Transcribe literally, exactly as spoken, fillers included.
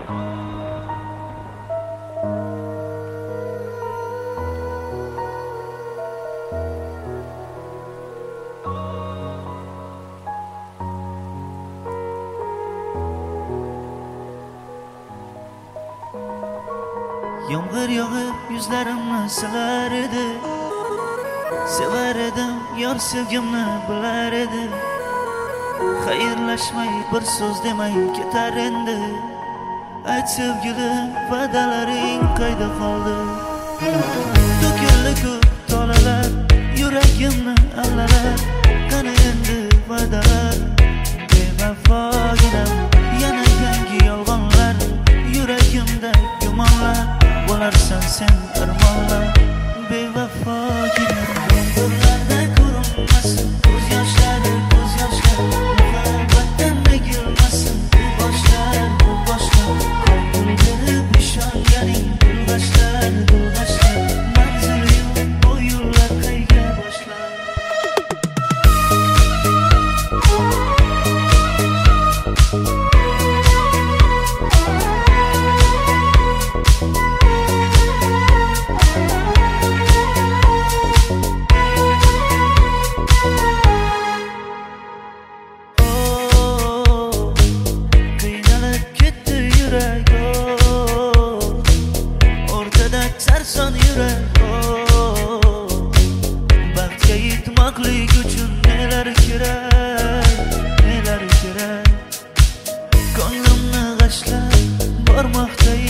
Yomg'ir yog'ib yuzlarimni silar edi, sevar edim yor sevgimni bilar edi. Xayrlashmay bir so'z demay ketar endi. Ayt sevgilim, va'dalaring qayda qoldi? To'kildi ko'p tolalar, yuragimni allalar. Qani endi va'dalar? Bevafoginam, yana yangi yolg'onlar, yuragimda gumonlar. Bo'larsan sen armonlar, bevafoginam. Ko'zlarda ko'rinmasin ko'z yoshlari, ko'z yoshlari. Muhabbatdan egilmasin bu boshlar, bu boshlar. Qoldirdi ishonganing gulg'ashlar, gulg'ashlar. Manzili yo'q bu yo'llar qayga boshlar? Sarson yurak, baxtga yetmoqlik uchun nelar kerak, nelar kerak. Ko'nglimni g'ashlab bormoqda